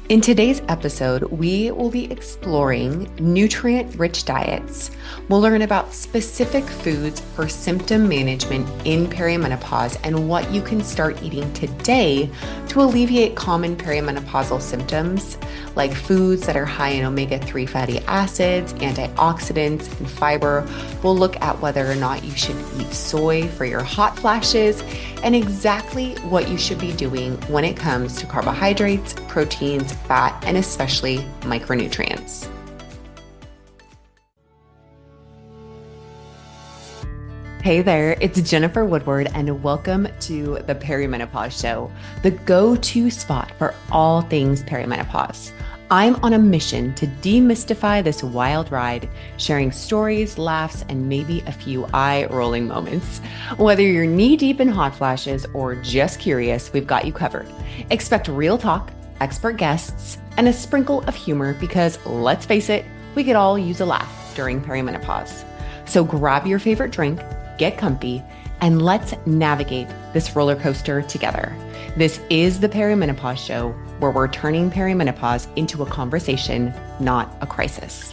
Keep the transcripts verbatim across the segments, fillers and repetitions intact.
In today's episode, we will be exploring nutrient-rich diets. We'll learn about specific foods for symptom management in perimenopause and what you can start eating today to alleviate common perimenopausal symptoms, like foods that are high in omega three fatty acids, antioxidants, and fiber. We'll look at whether or not you should eat soy for your hot flashes and exactly what you should be doing when it comes to carbohydrates, proteins, fat, and especially micronutrients. Hey there, it's Jennifer Woodward, and welcome to the Perimenopause Show, the go-to spot for all things perimenopause. I'm on a mission to demystify this wild ride, sharing stories, laughs, and maybe a few eye-rolling moments. Whether you're knee-deep in hot flashes or just curious, we've got you covered. Expect real talk, expert guests, and a sprinkle of humor because, let's face it, we could all use a laugh during perimenopause. So grab your favorite drink, get comfy, and let's navigate this roller coaster together. This is the Perimenopause Show, where we're turning perimenopause into a conversation, not a crisis.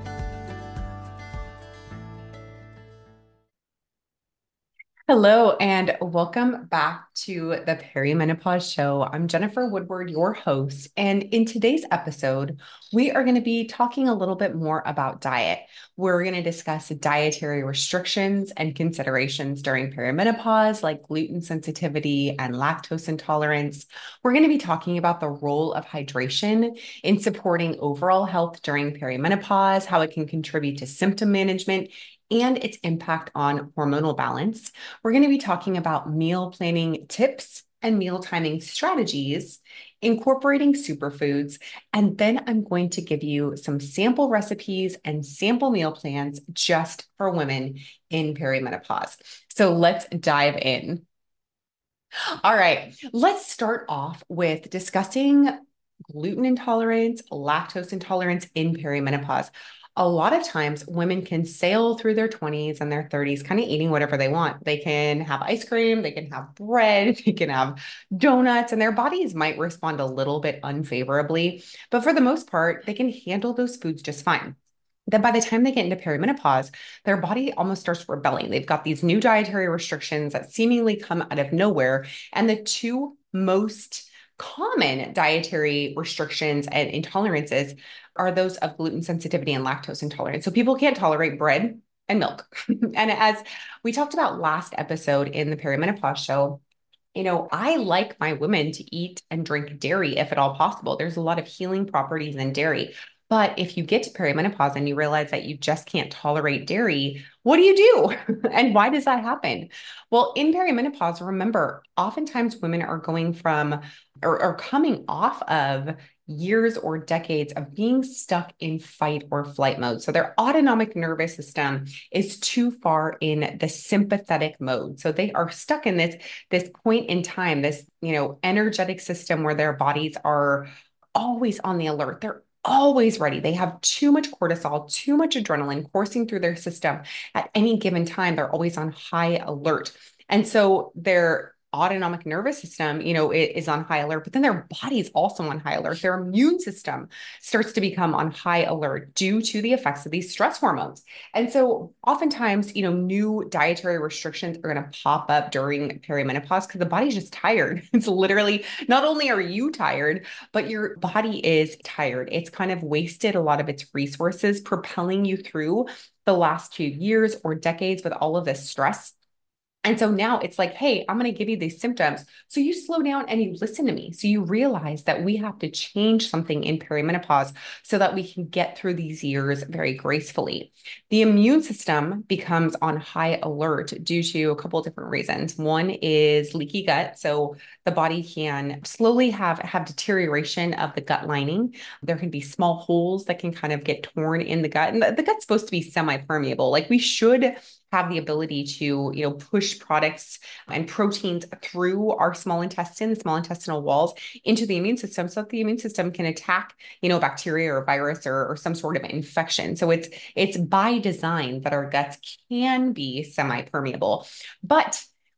Hello, and welcome back to the Perimenopause Show. I'm Jennifer Woodward, your host. And in today's episode, we are going to be talking a little bit more about diet. We're going to discuss dietary restrictions and considerations during perimenopause, like gluten sensitivity and lactose intolerance. We're going to be talking about the role of hydration in supporting overall health during perimenopause, how it can contribute to symptom management, and its impact on hormonal balance. We're going to be talking about meal planning tips and meal timing strategies, incorporating superfoods, and then I'm going to give you some sample recipes and sample meal plans just for women in perimenopause. So let's dive in. All right, let's start off with discussing gluten intolerance, lactose intolerance in perimenopause. A lot of times women can sail through their twenties and their thirties kind of eating whatever they want. They can have ice cream, they can have bread, they can have donuts, and their bodies might respond a little bit unfavorably. But for the most part, they can handle those foods just fine. Then by the time they get into perimenopause, their body almost starts rebelling. They've got these new dietary restrictions that seemingly come out of nowhere. And the two most common dietary restrictions and intolerances are those of gluten sensitivity and lactose intolerance. So people can't tolerate bread and milk. And as we talked about last episode in the Perimenopause Show, you know, I like my women to eat and drink dairy if at all possible. There's a lot of healing properties in dairy. But if you get to perimenopause and you realize that you just can't tolerate dairy, what do you do? And why does that happen? Well, in perimenopause, remember, oftentimes women are going from or, or coming off of years or decades of being stuck in fight or flight mode. So their autonomic nervous system is too far in the sympathetic mode. So they are stuck in this, this point in time, this, you know, energetic system where their bodies are always on the alert. They're always ready. They have too much cortisol, too much adrenaline coursing through their system at any given time. They're always on high alert. And so they're autonomic nervous system, you know, is on high alert, but then their body's also on high alert. Their immune system starts to become on high alert due to the effects of these stress hormones. And so oftentimes, you know, new dietary restrictions are going to pop up during perimenopause because the body's just tired. It's literally, not only are you tired, but your body is tired. It's kind of wasted a lot of its resources propelling you through the last few years or decades with all of this stress. And so now it's like, hey, I'm going to give you these symptoms. So you slow down and you listen to me. So you realize that we have to change something in perimenopause so that we can get through these years very gracefully. The immune system becomes on high alert due to a couple of different reasons. One is leaky gut. So the body can slowly have, have deterioration of the gut lining. There can be small holes that can kind of get torn in the gut. And the, the gut's supposed to be semi-permeable. Like we should have the ability to, you know, push products and proteins through our small intestine, the small intestinal walls into the immune system so that the immune system can attack, you know, bacteria or virus or, or some sort of infection. So it's, it's by design that our guts can be semi-permeable. But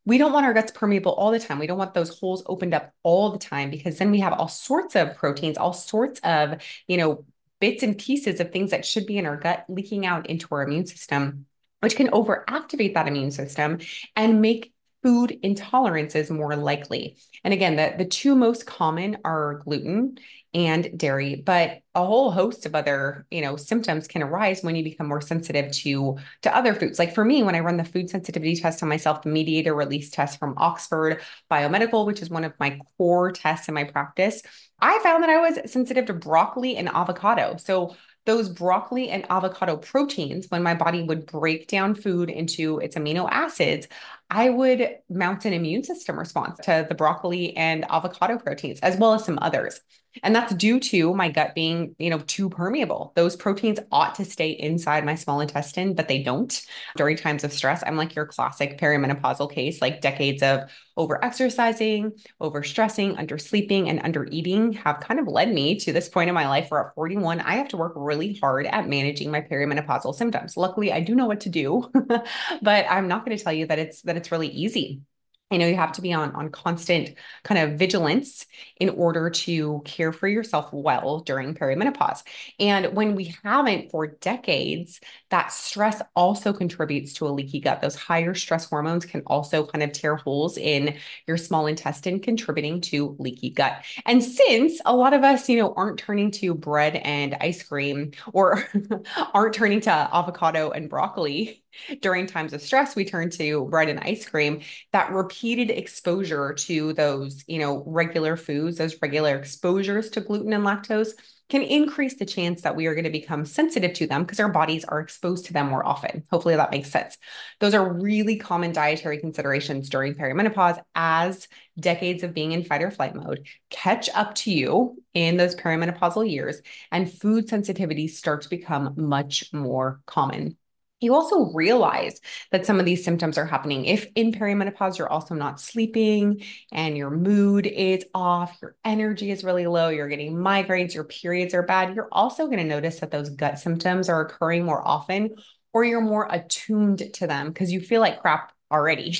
we don't want our guts permeable all the time. We don't want those holes opened up all the time because then we have all sorts of proteins, all sorts of, you know, bits and pieces of things that should be in our gut leaking out into our immune system, which can overactivate that immune system and make food intolerances more likely. And again, the, the two most common are gluten and dairy, but a whole host of other, you know, symptoms can arise when you become more sensitive to to other foods. Like for me, when I run the food sensitivity test on myself, the mediator release test from Oxford Biomedical, which is one of my core tests in my practice, I found that I was sensitive to broccoli and avocado. So those broccoli and avocado proteins, when my body would break down food into its amino acids, I would mount an immune system response to the broccoli and avocado proteins, as well as some others. And that's due to my gut being, you know, too permeable. Those proteins ought to stay inside my small intestine, but they don't during times of stress. I'm like your classic perimenopausal case, like decades of over exercising, over stressing, under sleeping, and under eating have kind of led me to this point in my life where at forty-one, I have to work really hard at managing my perimenopausal symptoms. Luckily, I do know what to do, but I'm not going to tell you that it's that it's really easy. I know you have to be on, on constant kind of vigilance in order to care for yourself well during perimenopause. And when we haven't for decades, that stress also contributes to a leaky gut. Those higher stress hormones can also kind of tear holes in your small intestine, contributing to leaky gut. And since a lot of us, you know, aren't turning to bread and ice cream or aren't turning to avocado and broccoli during times of stress, we turn to bread and ice cream. That repeated exposure to those, you know, regular foods, those regular exposures to gluten and lactose can increase the chance that we are going to become sensitive to them because our bodies are exposed to them more often. Hopefully that makes sense. Those are really common dietary considerations during perimenopause as decades of being in fight or flight mode catch up to you in those perimenopausal years and food sensitivities start to become much more common. You also realize that some of these symptoms are happening. If in perimenopause, you're also not sleeping and your mood is off, your energy is really low, you're getting migraines, your periods are bad, you're also going to notice that those gut symptoms are occurring more often, or you're more attuned to them because you feel like crap already.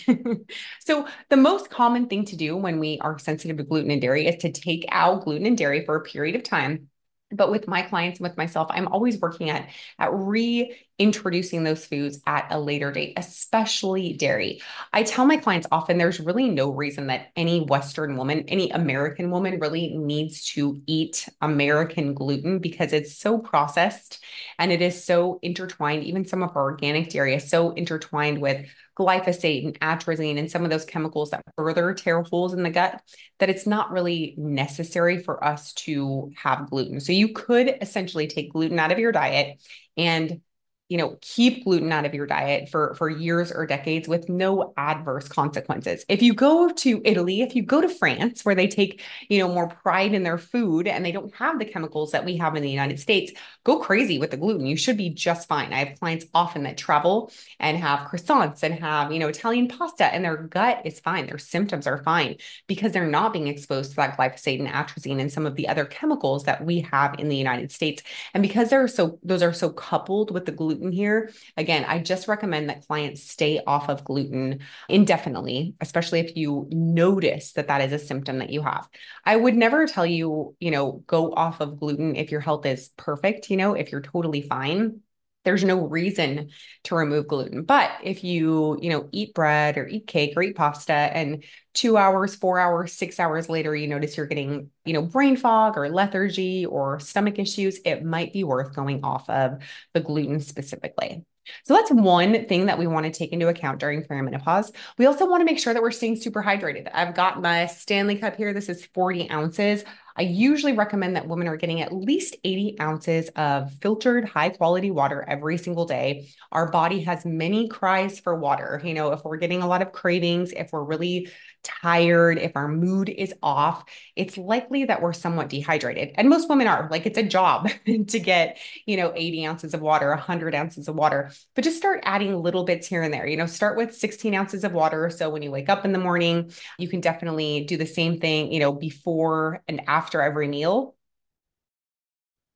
So the most common thing to do when we are sensitive to gluten and dairy is to take out gluten and dairy for a period of time. But with my clients and with myself, I'm always working at, at reintroducing those foods at a later date, especially dairy. I tell my clients often there's really no reason that any Western woman, any American woman really needs to eat American gluten because it's so processed and it is so intertwined. Even some of our organic dairy is so intertwined with glyphosate and atrazine and some of those chemicals that further tear holes in the gut that it's not really necessary for us to have gluten. So you could essentially take gluten out of your diet and you know, keep gluten out of your diet for, for years or decades with no adverse consequences. If you go to Italy, if you go to France, where they take, you know, more pride in their food and they don't have the chemicals that we have in the United States, go crazy with the gluten. You should be just fine. I have clients often that travel and have croissants and have, you know, Italian pasta and their gut is fine. Their symptoms are fine because they're not being exposed to that glyphosate and atrazine and some of the other chemicals that we have in the United States. And because they're so, those are so coupled with the gluten here. Again, I just recommend that clients stay off of gluten indefinitely, especially if you notice that that is a symptom that you have. I would never tell you, you know, go off of gluten if your health is perfect, you know, if you're totally fine. There's no reason to remove gluten. But if you, you know, eat bread or eat cake or eat pasta and two hours, four hours, six hours later, you notice you're getting, you know, brain fog or lethargy or stomach issues, it might be worth going off of the gluten specifically. So that's one thing that we want to take into account during perimenopause. We also want to make sure that we're staying super hydrated. I've got my Stanley cup here. This is forty ounces. I usually recommend that women are getting at least eighty ounces of filtered high quality water every single day. Our body has many cries for water. You know, if we're getting a lot of cravings, if we're really tired, if our mood is off, it's likely that we're somewhat dehydrated. And most women are. Like, it's a job to get, you know, eighty ounces of water, one hundred ounces of water, but just start adding little bits here and there. You know, start with sixteen ounces of water. So when you wake up in the morning, you can definitely do the same thing, you know, before and after every meal.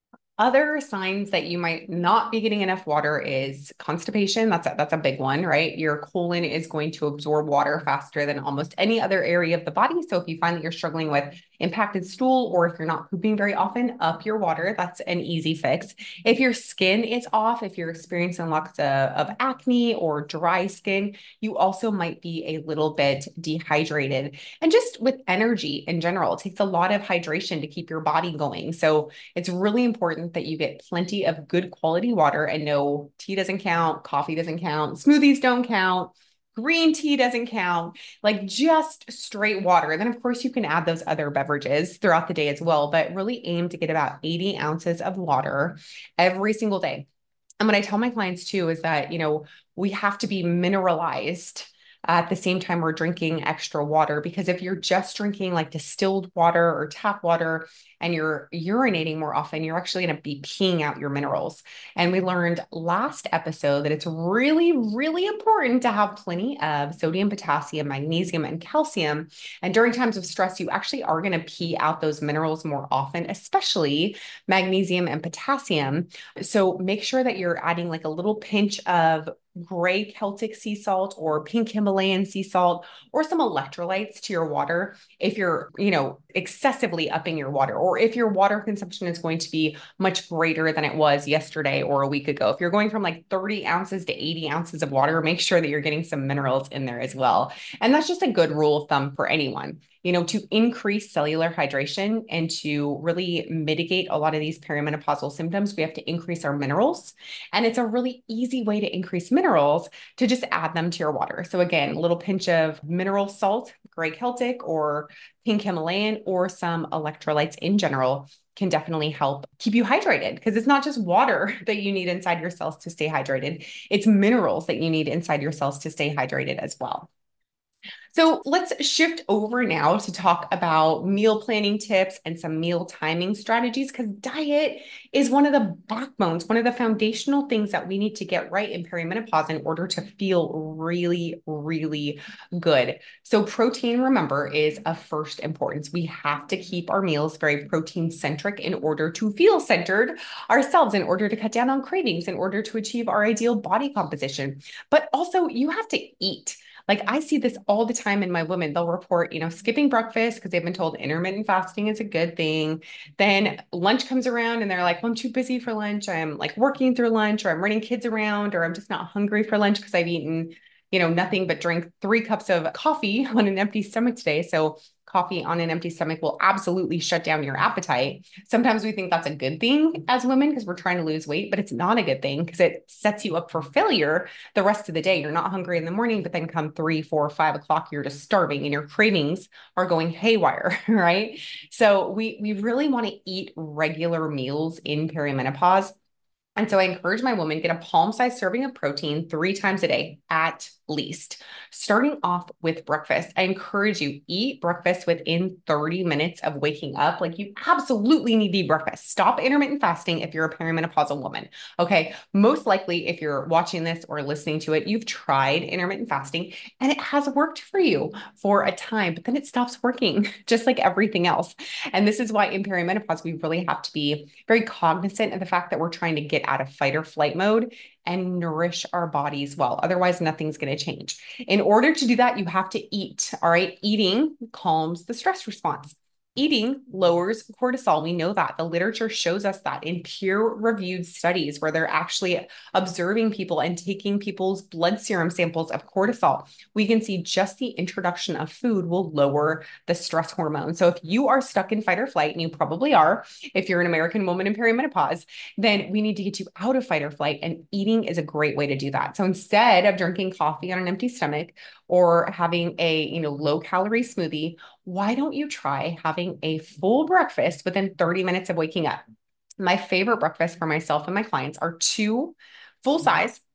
Other signs that you might not be getting enough water is constipation. That's a, that's a big one, right? Your colon is going to absorb water faster than almost any other area of the body. So if you find that you're struggling with impacted stool, or if you're not pooping very often, up your water. That's an easy fix. If your skin is off, if you're experiencing lots of, of acne or dry skin, you also might be a little bit dehydrated. And just with energy in general, it takes a lot of hydration to keep your body going. So it's really important that you get plenty of good quality water, and no, tea doesn't count, coffee doesn't count, smoothies don't count, green tea doesn't count, like just straight water. And then, of course, you can add those other beverages throughout the day as well, but really aim to get about eighty ounces of water every single day. And what I tell my clients too is that, you know, we have to be mineralized at the same time we're drinking extra water. Because if you're just drinking like distilled water or tap water and you're urinating more often, you're actually going to be peeing out your minerals. And we learned last episode that it's really, really important to have plenty of sodium, potassium, magnesium, and calcium. And during times of stress, you actually are going to pee out those minerals more often, especially magnesium and potassium. So make sure that you're adding like a little pinch of gray Celtic sea salt or pink Himalayan sea salt or some electrolytes to your water if you're, you know, excessively upping your water, or if your water consumption is going to be much greater than it was yesterday or a week ago. If you're going from like thirty ounces to eighty ounces of water, make sure that you're getting some minerals in there as well. And that's just a good rule of thumb for anyone. You know, to increase cellular hydration and to really mitigate a lot of these perimenopausal symptoms, we have to increase our minerals. And it's a really easy way to increase minerals to just add them to your water. So again, a little pinch of mineral salt, gray Celtic or pink Himalayan, or some electrolytes in general can definitely help keep you hydrated, because it's not just water that you need inside your cells to stay hydrated. It's minerals that you need inside your cells to stay hydrated as well. So let's shift over now to talk about meal planning tips and some meal timing strategies, because diet is one of the backbones, one of the foundational things that we need to get right in perimenopause in order to feel really, really good. So protein, remember, is of first importance. We have to keep our meals very protein centric in order to feel centered ourselves, in order to cut down on cravings, in order to achieve our ideal body composition. But also you have to eat. Like I see this all the time in my women. They'll report, you know, skipping breakfast because they've been told intermittent fasting is a good thing. Then lunch comes around and they're like, well, I'm too busy for lunch. I'm like working through lunch, or I'm running kids around, or I'm just not hungry for lunch because I've eaten, you know, nothing but drink three cups of coffee on an empty stomach today. So coffee on an empty stomach will absolutely shut down your appetite. Sometimes we think that's a good thing as women because we're trying to lose weight, but it's not a good thing because it sets you up for failure the rest of the day. You're not hungry in the morning, but then come three, four, five o'clock, you're just starving and your cravings are going haywire, right? So we, we really want to eat regular meals in perimenopause. And so I encourage my women, get a palm-sized serving of protein three times a day at least, starting off with breakfast. I encourage you, eat breakfast within thirty minutes of waking up. Like you absolutely need to eat breakfast. Stop intermittent fasting if you're a perimenopausal woman. Okay. Most likely, if you're watching this or listening to it, you've tried intermittent fasting and it has worked for you for a time, but then it stops working just like everything else. And this is why in perimenopause, we really have to be very cognizant of the fact that we're trying to get out of fight or flight mode and nourish our bodies well. Otherwise, nothing's going to change. In order to do that, you have to eat. All right. Eating calms the stress response. Eating lowers cortisol. We know that. The literature shows us that in peer-reviewed studies where they're actually observing people and taking people's blood serum samples of cortisol. We can see just the introduction of food will lower the stress hormone. So if you are stuck in fight or flight, and you probably are, if you're an American woman in perimenopause, then we need to get you out of fight or flight, and eating is a great way to do that. So instead of drinking coffee on an empty stomach or having a, you know, low calorie smoothie, why don't you try having a full breakfast within thirty minutes of waking up? My favorite breakfast for myself and my clients are two full size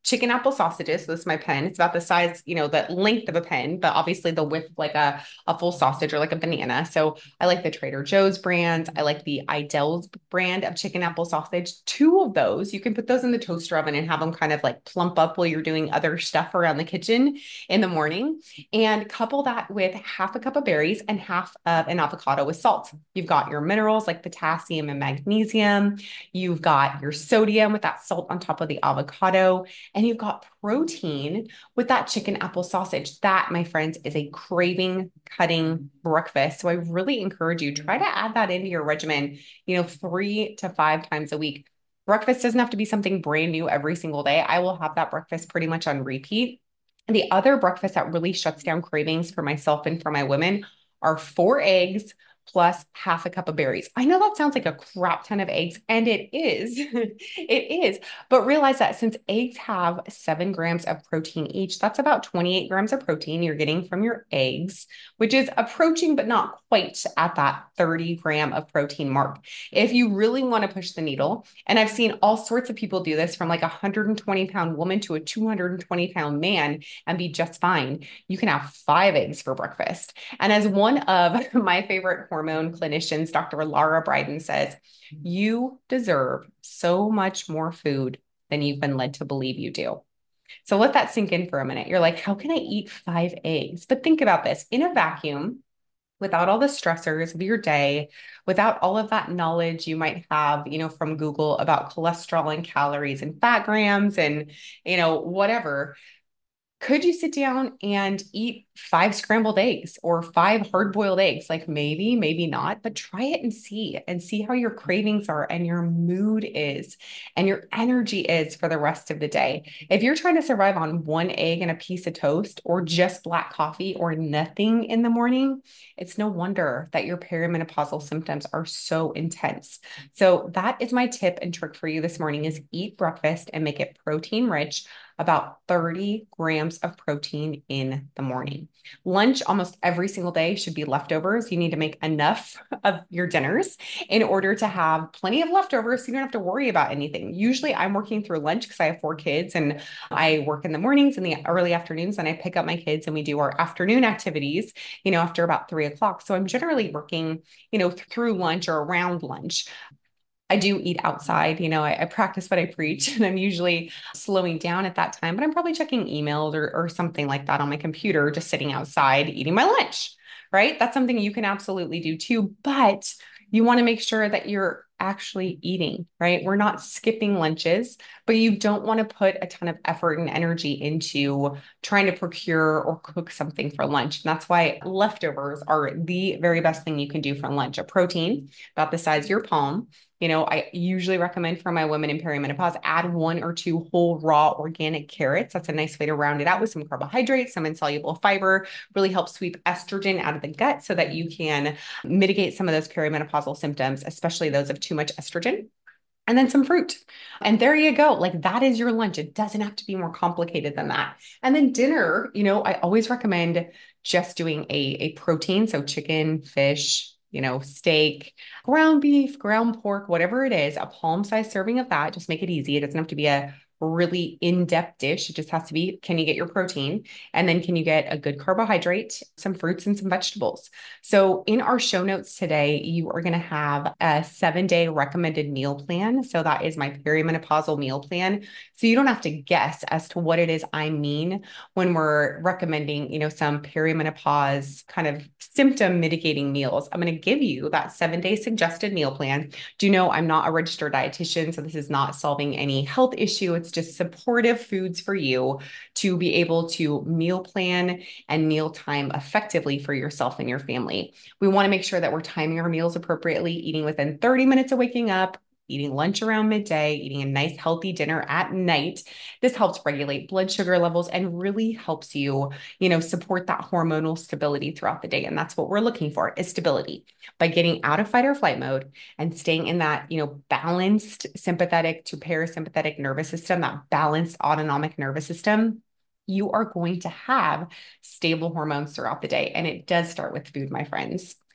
chicken apple sausages. So this is my pen. It's about the size, you know, the length of a pen, but obviously the width like a, a full sausage or like a banana. So I like the Trader Joe's brand. I like the Idell's brand of chicken apple sausage. Two of those, you can put those in the toaster oven and have them kind of like plump up while you're doing other stuff around the kitchen in the morning. And couple that with half a cup of berries and half of an avocado with salt. You've got your minerals like potassium and magnesium. You've got your sodium with that salt on top of the avocado, and you've got protein with that chicken apple sausage. That, my friends, is a craving cutting breakfast. So I really encourage you, try to add that into your regimen, you know, three to five times a week. Breakfast doesn't have to be something brand new every single day. I will have that breakfast pretty much on repeat. And the other breakfast that really shuts down cravings for myself and for my women are four eggs plus half a cup of berries. I know that sounds like a crap ton of eggs, and it is. It is. But realize that since eggs have seven grams of protein each, that's about twenty-eight grams of protein you're getting from your eggs, which is approaching, but not quite at that thirty gram of protein mark. If you really want to push the needle, and I've seen all sorts of people do this from like a one hundred twenty pound woman to a two hundred twenty pound man and be just fine, you can have five eggs for breakfast. And as one of my favorite hormone clinicians, Doctor Lara Briden, says, you deserve so much more food than you've been led to believe you do. So let that sink in for a minute. You're like, how can I eat five eggs? But think about this in a vacuum, without all the stressors of your day, without all of that knowledge you might have, you know, from Google about cholesterol and calories and fat grams and, you know, whatever. Could you sit down and eat five scrambled eggs or five hard boiled eggs? Like maybe, maybe not, but try it and see and see how your cravings are and your mood is and your energy is for the rest of the day. If you're trying to survive on one egg and a piece of toast or just black coffee or nothing in the morning, it's no wonder that your perimenopausal symptoms are so intense. So that is my tip and trick for you this morning is eat breakfast and make it protein rich, about thirty grams of protein in the morning. Lunch almost every single day should be leftovers. You need to make enough of your dinners in order to have plenty of leftovers so you don't have to worry about anything. Usually I'm working through lunch because I have four kids and I work in the mornings and the early afternoons and I pick up my kids and we do our afternoon activities, you know, after about three o'clock. So I'm generally working, you know, through lunch or around lunch. I do eat outside, you know, I, I practice what I preach and I'm usually slowing down at that time, but I'm probably checking emails or, or something like that on my computer, just sitting outside eating my lunch, right? That's something you can absolutely do too, but you want to make sure that you're actually eating, right? We're not skipping lunches, but you don't want to put a ton of effort and energy into trying to procure or cook something for lunch. And that's why leftovers are the very best thing you can do for lunch. A protein about the size of your palm. You know, I usually recommend for my women in perimenopause, add one or two whole raw organic carrots. That's a nice way to round it out with some carbohydrates, some insoluble fiber, really helps sweep estrogen out of the gut so that you can mitigate some of those perimenopausal symptoms, especially those of too much estrogen. And then some fruit. And there you go. Like that is your lunch. It doesn't have to be more complicated than that. And then dinner, you know, I always recommend just doing a, a protein. So chicken, fish, you know, steak, ground beef, ground pork, whatever it is, a palm-sized serving of that. Just make it easy. It doesn't have to be a really in-depth dish. It just has to be, can you get your protein? And then can you get a good carbohydrate, some fruits and some vegetables? So in our show notes today, you are going to have a seven-day recommended meal plan. So that is my perimenopausal meal plan. So you don't have to guess as to what it is I mean when we're recommending, you know, some perimenopause kind of symptom mitigating meals. I'm going to give you that seven-day suggested meal plan. Do you know I'm not a registered dietitian, so this is not solving any health issue. It's just supportive foods for you to be able to meal plan and meal time effectively for yourself and your family. We want to make sure that we're timing our meals appropriately, eating within thirty minutes of waking up, eating lunch around midday, eating a nice healthy dinner at night. This helps regulate blood sugar levels and really helps you, you know, support that hormonal stability throughout the day. And that's what we're looking for is stability by getting out of fight or flight mode and staying in that, you know, balanced sympathetic to parasympathetic nervous system, that balanced autonomic nervous system. You are going to have stable hormones throughout the day. And it does start with food, my friends.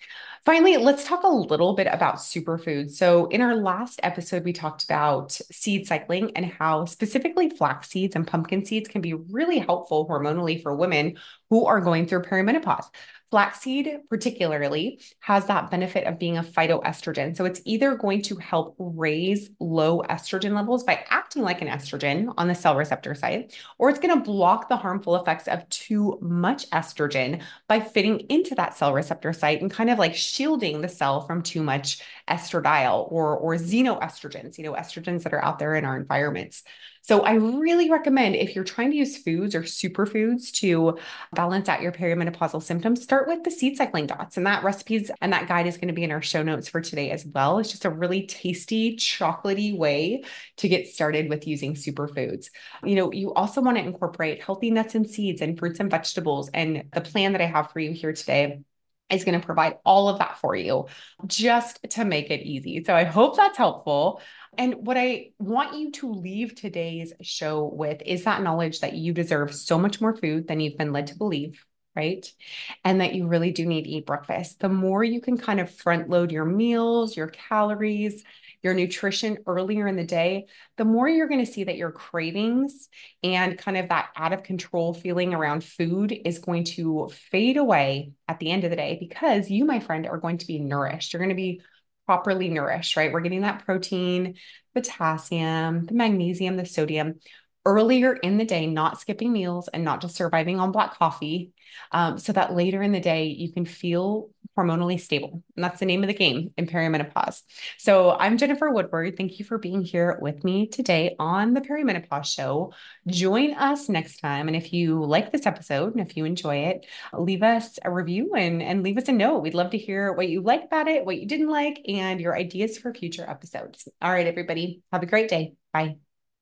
Finally, let's talk a little bit about superfoods. So, in our last episode, we talked about seed cycling and how specifically flax seeds and pumpkin seeds can be really helpful hormonally for women who are going through perimenopause. Flaxseed, particularly, has that benefit of being a phytoestrogen. So, it's either going to help raise low estrogen levels by acting like an estrogen on the cell receptor site, or it's going to block the harmful effects of too much estrogen by fitting into that cell receptor site and kind of like shielding the cell from too much estradiol or, or xenoestrogens, you know, estrogens that are out there in our environments. So I really recommend if you're trying to use foods or superfoods to balance out your perimenopausal symptoms, start with the seed cycling dots. And that recipes and that guide is going to be in our show notes for today as well. It's just a really tasty, chocolatey way to get started with using superfoods. You know, you also want to incorporate healthy nuts and seeds and fruits and vegetables. And the plan that I have for you here today is going to provide all of that for you just to make it easy. So I hope that's helpful. And what I want you to leave today's show with is that knowledge that you deserve so much more food than you've been led to believe, right? And that you really do need to eat breakfast. The more you can kind of front load your meals, your calories, your nutrition earlier in the day, the more you're going to see that your cravings and kind of that out of control feeling around food is going to fade away at the end of the day because you, my friend, are going to be nourished. You're going to be properly nourished, right? We're getting that protein, potassium, the magnesium, the sodium earlier in the day, not skipping meals and not just surviving on black coffee, um, so that later in the day you can feel hormonally stable. And that's the name of the game in perimenopause. So I'm Jennifer Woodward. Thank you for being here with me today on the Perimenopause Show. Join us next time. And if you like this episode and if you enjoy it, leave us a review and, and leave us a note. We'd love to hear what you like about it, what you didn't like, and your ideas for future episodes. All right, everybody, have a great day. Bye.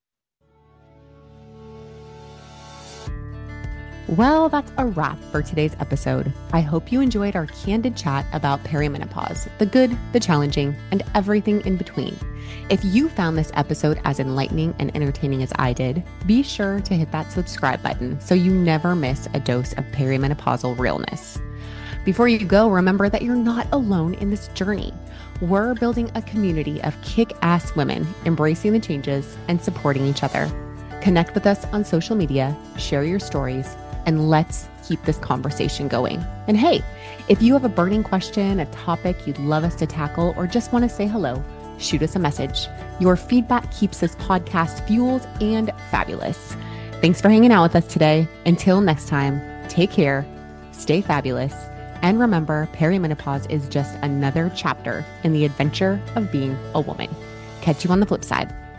Well, that's a wrap for today's episode. I hope you enjoyed our candid chat about perimenopause, the good, the challenging, and everything in between. If you found this episode as enlightening and entertaining as I did, be sure to hit that subscribe button so you never miss a dose of perimenopausal realness. Before you go, remember that you're not alone in this journey. We're building a community of kick-ass women embracing the changes and supporting each other. Connect with us on social media, share your stories, and let's keep this conversation going. And hey, if you have a burning question, a topic you'd love us to tackle, or just want to say hello, shoot us a message. Your feedback keeps this podcast fueled and fabulous. Thanks for hanging out with us today. Until next time, take care, stay fabulous, and remember, perimenopause is just another chapter in the adventure of being a woman. Catch you on the flip side.